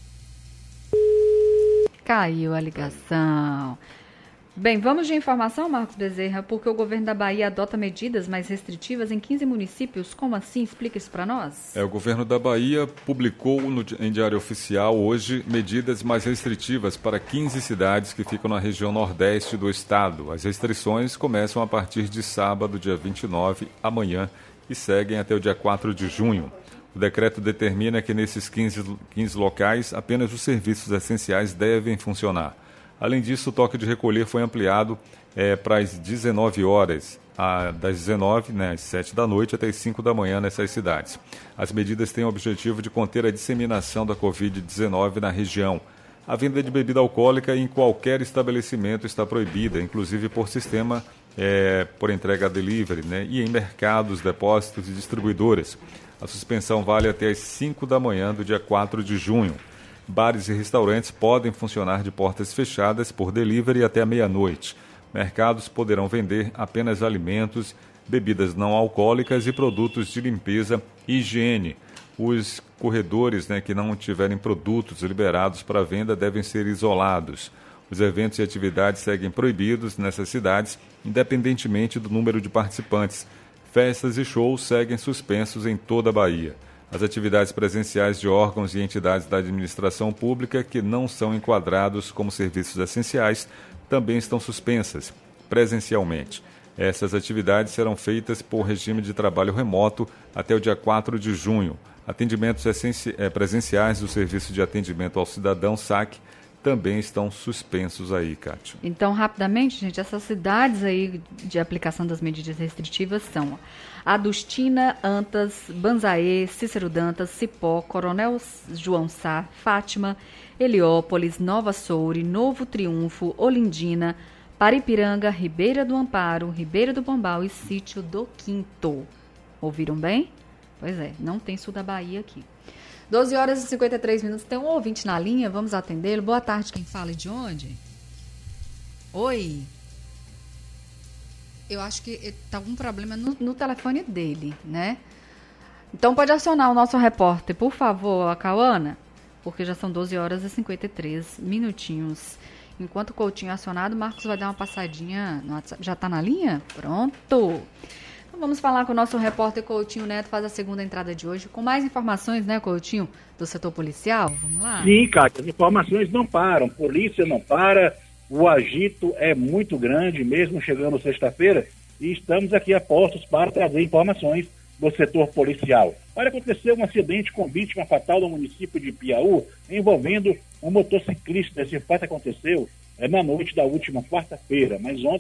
Caiu a ligação. Bem, vamos de informação, Marcos Bezerra, porque o governo da Bahia adota medidas mais restritivas em quinze municípios. Como assim? Explica isso para nós. É, o governo da Bahia publicou no, em Diário Oficial hoje medidas mais restritivas para quinze cidades que ficam na região nordeste do estado. As restrições começam a partir de sábado, dia vinte e nove, amanhã, e seguem até o dia quatro de junho. O decreto determina que nesses quinze, quinze locais apenas os serviços essenciais devem funcionar. Além disso, o toque de recolher foi ampliado é, para as dezenove horas, a, das dezenove, né, às sete da noite até as cinco da manhã nessas cidades. As medidas têm o objetivo de conter a disseminação da covid dezenove na região. A venda de bebida alcoólica em qualquer estabelecimento está proibida, inclusive por sistema, é, por entrega delivery, né, e em mercados, depósitos e distribuidoras. A suspensão vale até às cinco da manhã do dia quatro de junho. Bares e restaurantes podem funcionar de portas fechadas por delivery até a meia-noite. Mercados poderão vender apenas alimentos, bebidas não alcoólicas e produtos de limpeza e higiene. Os corredores, né, que não tiverem produtos liberados para venda devem ser isolados. Os eventos e atividades seguem proibidos nessas cidades, independentemente do número de participantes. Festas e shows seguem suspensos em toda a Bahia. As atividades presenciais de órgãos e entidades da administração pública que não são enquadrados como serviços essenciais também estão suspensas presencialmente. Essas atividades serão feitas por regime de trabalho remoto até o dia quatro de junho. Atendimentos essenci- eh, presenciais do Serviço de Atendimento ao Cidadão, S A C, também estão suspensos aí, Kátia. Então, rapidamente, gente, essas cidades aí de aplicação das medidas restritivas são Adustina, Antas, Banzaê, Cícero Dantas, Cipó, Coronel João Sá, Fátima, Heliópolis, Nova Soure, Novo Triunfo, Olindina, Paripiranga, Ribeira do Amparo, Ribeira do Pombal e Sítio do Quinto. Ouviram bem? Pois é, não tem sul da Bahia aqui. doze horas e cinquenta e três minutos. Tem um ouvinte na linha, vamos atendê-lo. Boa tarde, quem fala e de onde? Oi. Eu acho que está algum problema no, no telefone dele, né? Então pode acionar o nosso repórter, por favor, a Cauana, porque já são doze horas e cinquenta e três minutinhos. Enquanto o Coutinho é acionado, o Marcos vai dar uma passadinha no WhatsApp. Já está na linha? Pronto. Então vamos falar com o nosso repórter Coutinho Neto, faz a segunda entrada de hoje, com mais informações, né, Coutinho, do setor policial. Vamos lá? Sim, Cátia, as informações não param, polícia não para, o agito é muito grande, mesmo chegando sexta-feira, e estamos aqui a postos para trazer informações do setor policial. Olha, aconteceu um acidente com vítima fatal no município de Piauí, envolvendo um motociclista. Esse fato aconteceu é, na noite da última quarta-feira, mas ontem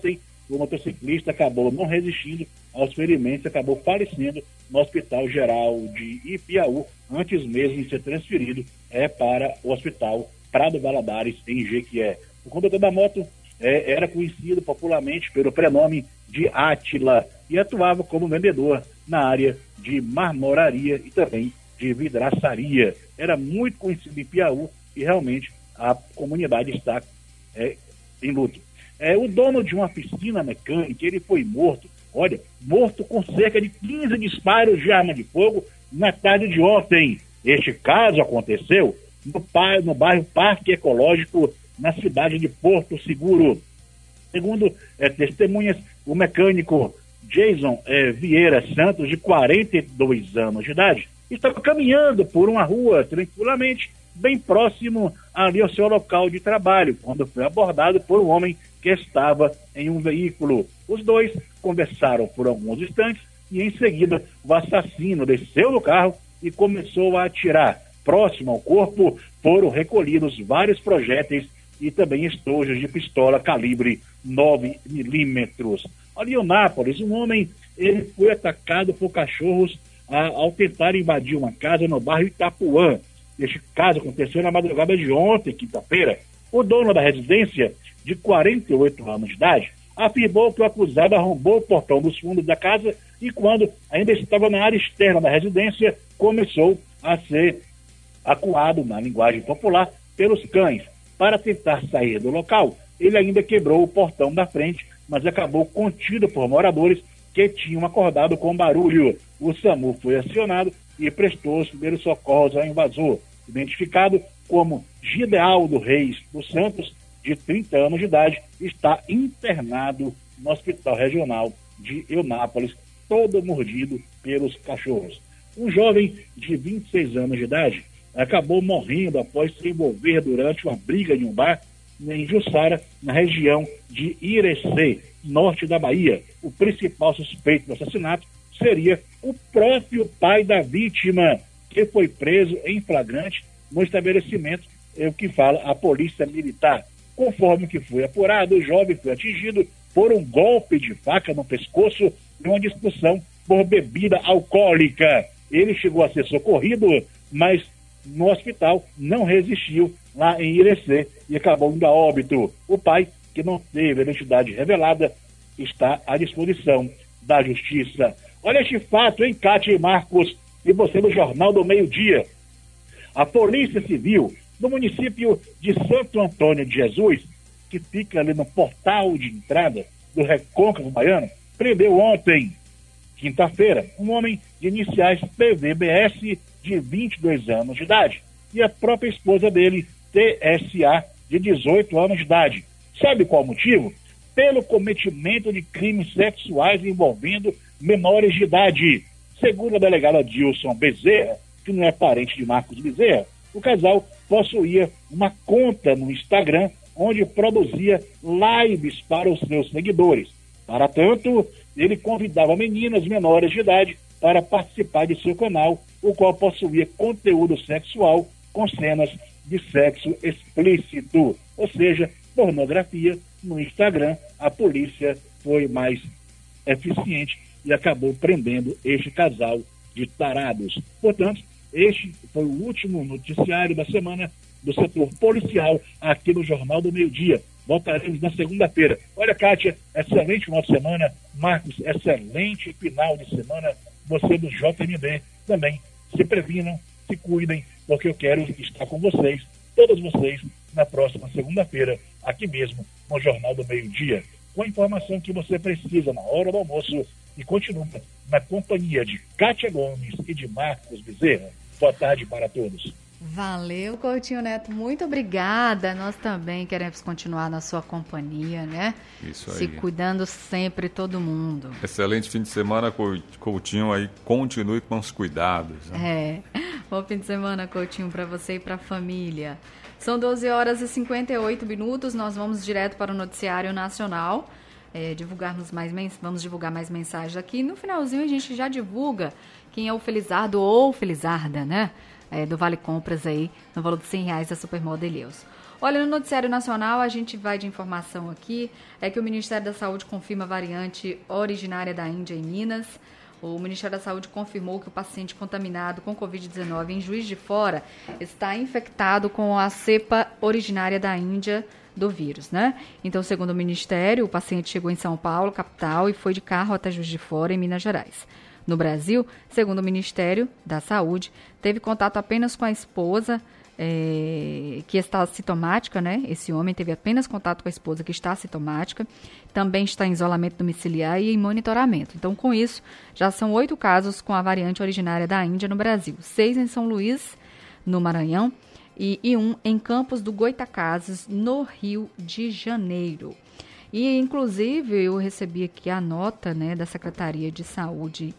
o motociclista acabou não resistindo aos ferimentos e acabou falecendo no Hospital Geral de Ipiaú, antes mesmo de ser transferido é, para o Hospital Prado Valadares, em Jequié. O condutor da moto é, era conhecido popularmente pelo prenome de Átila e atuava como vendedor na área de marmoraria e também de vidraçaria. Era muito conhecido em Piauí e realmente a comunidade está é, em luto. É, o dono de uma piscina mecânica, ele foi morto, olha, morto com cerca de quinze disparos de arma de fogo na tarde de ontem. Este caso aconteceu no, no bairro Parque Ecológico, na cidade de Porto Seguro. Segundo é, testemunhas, o mecânico Jason é, Vieira Santos, de quarenta e dois anos de idade, estava caminhando por uma rua tranquilamente, bem próximo ali ao seu local de trabalho, quando foi abordado por um homem que estava em um veículo. Os dois conversaram por alguns instantes e em seguida o assassino desceu do carro e começou a atirar. Próximo ao corpo foram recolhidos vários projéteis e também estojos de pistola calibre nove milímetros. Ali em Nápoles, um homem ele foi atacado por cachorros ah, ao tentar invadir uma casa no bairro Itapuã. Este caso aconteceu na madrugada de ontem, quinta-feira. O dono da residência, de quarenta e oito anos de idade, afirmou que o acusado arrombou o portão dos fundos da casa e, quando ainda estava na área externa da residência, começou a ser acuado, na linguagem popular, pelos cães. Para tentar sair do local, ele ainda quebrou o portão da frente, mas acabou contido por moradores que tinham acordado com barulho. O SAMU foi acionado e prestou os primeiros socorros ao invasor, identificado como Gidealdo Reis dos Santos, de trinta anos de idade, está internado no Hospital Regional de Eunápolis, todo mordido pelos cachorros. Um jovem de vinte e seis anos de idade acabou morrendo após se envolver durante uma briga em um bar em Jussara, na região de Irecê, norte da Bahia. O principal suspeito do assassinato seria o próprio pai da vítima, que foi preso em flagrante no estabelecimento, é o que fala a Polícia Militar. Conforme o que foi apurado, o jovem foi atingido por um golpe de faca no pescoço em uma discussão por bebida alcoólica. Ele chegou a ser socorrido, mas no hospital não resistiu lá em Irecê e acabou indo a óbito. O pai, que não teve a identidade revelada, está à disposição da Justiça. Olha este fato, hein, Cátia e Marcos, e você no Jornal do Meio-Dia. A Polícia Civil do município de Santo Antônio de Jesus, que fica ali no portal de entrada do Recôncavo Baiano, prendeu ontem, quinta-feira, um homem de iniciais P V B S de vinte e dois anos de idade e a própria esposa dele, T S A, de dezoito anos de idade. Sabe qual o motivo? Pelo cometimento de crimes sexuais envolvendo menores de idade. Segundo a delegada Dilson Bezerra, que não é parente de Marcos Bezerra, o casal possuía uma conta no Instagram onde produzia lives para os seus seguidores. Para tanto, ele convidava meninas menores de idade para participar de seu canal, o qual possuía conteúdo sexual com cenas de sexo explícito, ou seja, pornografia. No Instagram, a polícia foi mais eficiente e acabou prendendo este casal de tarados. Portanto, este foi o último noticiário da semana do setor policial aqui no Jornal do Meio-Dia. Voltaremos na segunda-feira. Olha, Kátia, excelente final de semana. Marcos, excelente final de semana. Você do J M B também. Se previnam, se cuidem, porque eu quero estar com vocês, todos vocês, na próxima segunda-feira, aqui mesmo no Jornal do Meio-Dia, com a informação que você precisa na hora do almoço e continua na companhia de Kátia Gomes e de Marcos Bezerra. Boa tarde para todos. Valeu, Coutinho Neto, muito obrigada. Nós também queremos continuar na sua companhia, né? Isso aí. Se cuidando sempre, todo mundo. Excelente fim de semana, Coutinho, aí continue com os cuidados. Né? É, bom fim de semana, Coutinho, para você e para a família. São doze horas e cinquenta e oito minutos, nós vamos direto para o noticiário nacional. É, divulgarmos mais mens- vamos divulgar mais mensagens aqui. No finalzinho a gente já divulga quem é o Felizardo ou Felizarda, né? É, do Vale Compras aí, no valor de cem reais da Supermodelos. Olha, no noticiário nacional, a gente vai de informação aqui, é que o Ministério da Saúde confirma a variante originária da Índia em Minas. O Ministério da Saúde confirmou que o paciente contaminado com covid dezenove em Juiz de Fora está infectado com a cepa originária da Índia do vírus, né? Então, segundo o Ministério, o paciente chegou em São Paulo, capital, e foi de carro até Juiz de Fora, em Minas Gerais. No Brasil, segundo o Ministério da Saúde, teve contato apenas com a esposa, É, que está sintomática, né? Esse homem teve apenas contato com a esposa que está sintomática, também está em isolamento domiciliar e em monitoramento. Então, com isso, já são oito casos com a variante originária da Índia no Brasil. Seis em São Luís, no Maranhão, e, e um em Campos do Goitacazes, no Rio de Janeiro. E, inclusive, eu recebi aqui a nota, né, da Secretaria de Saúde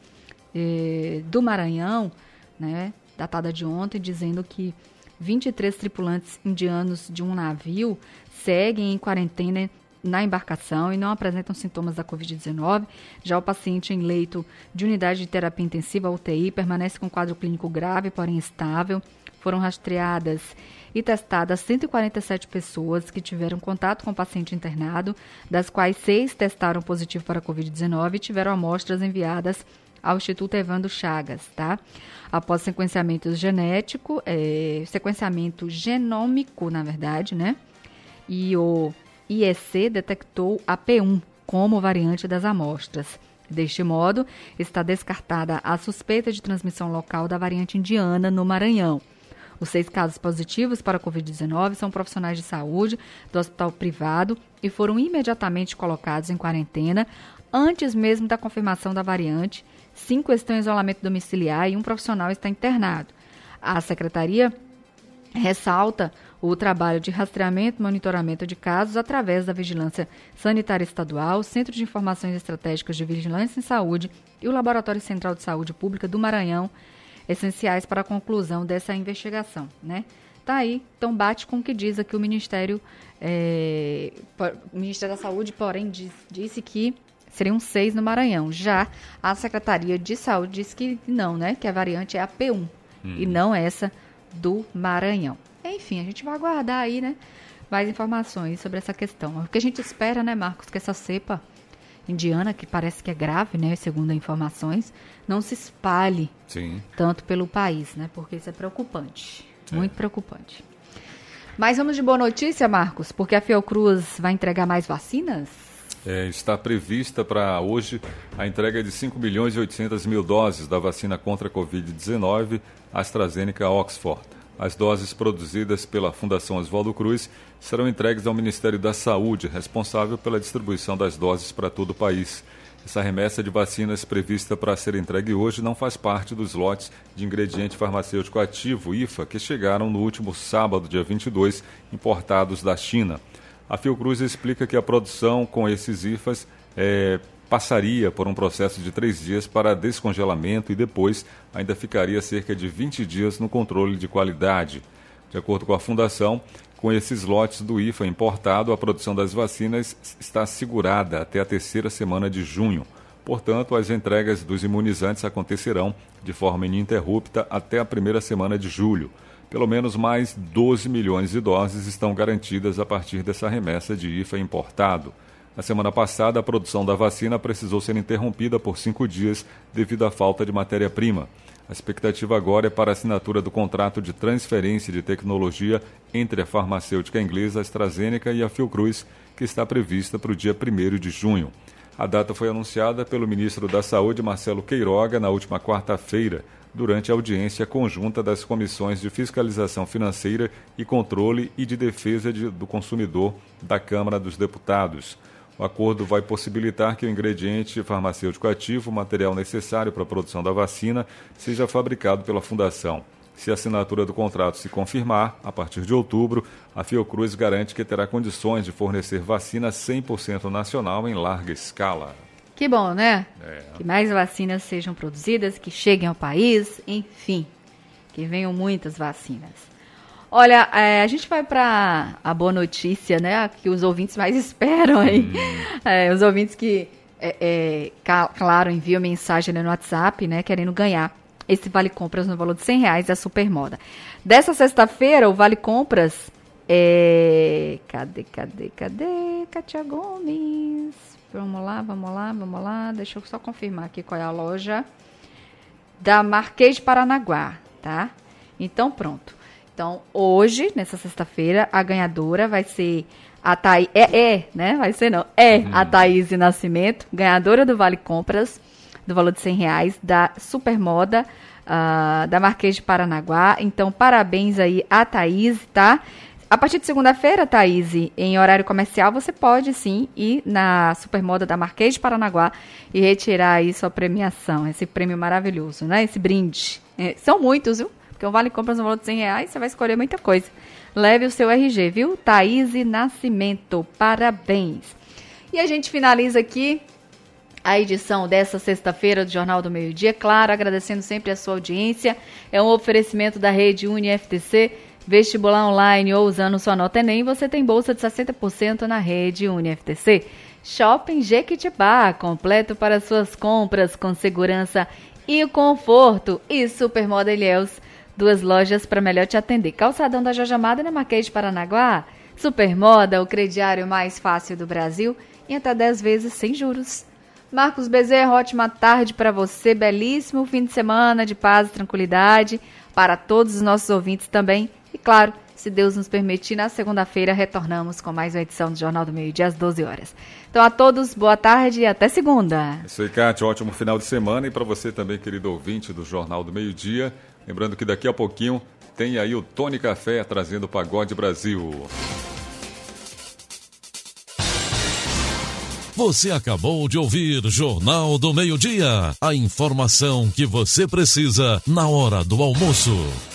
eh, do Maranhão, né, datada de ontem, dizendo que vinte e três tripulantes indianos de um navio seguem em quarentena na embarcação e não apresentam sintomas da covid dezenove. Já o paciente em leito de unidade de terapia intensiva, U T I, permanece com quadro clínico grave, porém estável. Foram rastreadas e testadas cento e quarenta e sete pessoas que tiveram contato com o paciente internado, das quais seis testaram positivo para a covid dezenove e tiveram amostras enviadas ao Instituto Evandro Chagas, tá? Após sequenciamento genético, é, sequenciamento genômico, na verdade, né? E o I E C detectou a P um como variante das amostras. Deste modo, está descartada a suspeita de transmissão local da variante indiana no Maranhão. Os seis casos positivos para a covid dezenove são profissionais de saúde do hospital privado e foram imediatamente colocados em quarentena antes mesmo da confirmação da variante. Cinco estão em isolamento domiciliar e um profissional está internado. A Secretaria ressalta o trabalho de rastreamento e monitoramento de casos através da Vigilância Sanitária Estadual, Centro de Informações Estratégicas de Vigilância em Saúde e o Laboratório Central de Saúde Pública do Maranhão, essenciais para a conclusão dessa investigação, né? Tá aí, então bate com o que diz aqui o Ministério, é, o Ministério da Saúde, porém, diz, disse que seriam seis no Maranhão. Já a Secretaria de Saúde disse que não, né? Que a variante é a P um hum. e não essa do Maranhão. Enfim, a gente vai aguardar aí, né? Mais informações sobre essa questão. O que a gente espera, né, Marcos, que essa cepa indiana, que parece que é grave, né? Segundo informações, não se espalhe Sim. tanto pelo país, né? Porque isso é preocupante. É. Muito preocupante. Mas vamos de boa notícia, Marcos, porque a Fiocruz vai entregar mais vacinas? É, está prevista para hoje a entrega de cinco milhões e oitocentas mil doses da vacina contra a covid dezenove AstraZeneca Oxford. As doses produzidas pela Fundação Oswaldo Cruz serão entregues ao Ministério da Saúde, responsável pela distribuição das doses para todo o país. Essa remessa de vacinas prevista para ser entregue hoje não faz parte dos lotes de ingrediente farmacêutico ativo, I F A, que chegaram no último sábado, dia vinte e dois, importados da China. A Fiocruz explica que a produção com esses I F As é, passaria por um processo de três dias para descongelamento e depois ainda ficaria cerca de vinte dias no controle de qualidade. De acordo com a Fundação, com esses lotes do I F A importado, a produção das vacinas está assegurada até a terceira semana de junho. Portanto, as entregas dos imunizantes acontecerão de forma ininterrupta até a primeira semana de julho. Pelo menos mais doze milhões de doses estão garantidas a partir dessa remessa de I F A importado. Na semana passada, a produção da vacina precisou ser interrompida por cinco dias devido à falta de matéria-prima. A expectativa agora é para a assinatura do contrato de transferência de tecnologia entre a farmacêutica inglesa AstraZeneca e a Fiocruz, que está prevista para o dia primeiro de junho. A data foi anunciada pelo ministro da Saúde, Marcelo Queiroga, na última quarta-feira, durante a audiência conjunta das comissões de fiscalização financeira e controle e de defesa de, do consumidor da Câmara dos Deputados. O acordo vai possibilitar que o ingrediente farmacêutico ativo, o material necessário para a produção da vacina, seja fabricado pela Fundação. Se a assinatura do contrato se confirmar, a partir de outubro, a Fiocruz garante que terá condições de fornecer vacina cem por cento nacional em larga escala. Que bom, né? É. Que mais vacinas sejam produzidas, que cheguem ao país, enfim, que venham muitas vacinas. Olha, é, a gente vai para a boa notícia, né? Que os ouvintes mais esperam aí. Hum. É, os ouvintes que, é, é, claro, enviam mensagem no WhatsApp, né? Querendo ganhar esse Vale Compras no valor de cem reais da Supermoda. Dessa sexta-feira, o Vale Compras É... Cadê, cadê, cadê? Katia Gomes. Vamos lá, vamos lá, vamos lá. Deixa eu só confirmar aqui qual é a loja. Da Marquês de Paranaguá, tá? Então, pronto. Então, hoje, nessa sexta-feira, a ganhadora vai ser a Thaís... É, é, né? Vai ser não. É hum. a Thaís Nascimento, ganhadora do Vale Compras, do valor de cem reais, da Supermoda, uh, da Marquês de Paranaguá. Então, parabéns aí a Thaís, tá? A partir de segunda-feira, Thaís, em horário comercial, você pode sim ir na Supermoda da Marquês de Paranaguá e retirar aí sua premiação, esse prêmio maravilhoso, né? Esse brinde. É, são muitos, viu? Porque o Vale Compras no valor de cem reais, você vai escolher muita coisa. Leve o seu R G, viu? Thaís Nascimento, parabéns. E a gente finaliza aqui a edição dessa sexta-feira do Jornal do Meio Dia, claro, agradecendo sempre a sua audiência. É um oferecimento da rede Uni-F T C, vestibular online ou usando sua nota Enem, você tem bolsa de sessenta por cento na rede Uni-F T C. Shopping Jequitibá, completo para suas compras com segurança e conforto. E Supermoda Ilhéus, duas lojas para melhor te atender. Calçadão da Jorge Amado, na Marquês de Paranaguá. Supermoda, o crediário mais fácil do Brasil e até dez vezes sem juros. Marcos Bezerra, ótima tarde para você, belíssimo fim de semana de paz e tranquilidade para todos os nossos ouvintes também. E claro, se Deus nos permitir, na segunda-feira retornamos com mais uma edição do Jornal do Meio Dia às doze horas. Então a todos, boa tarde e até segunda. Isso aí, Cátia, ótimo final de semana e para você também, querido ouvinte do Jornal do Meio Dia. Lembrando que daqui a pouquinho tem aí o Tony Café trazendo o Pagode Brasil. Você acabou de ouvir Jornal do Meio Dia. A informação que você precisa na hora do almoço.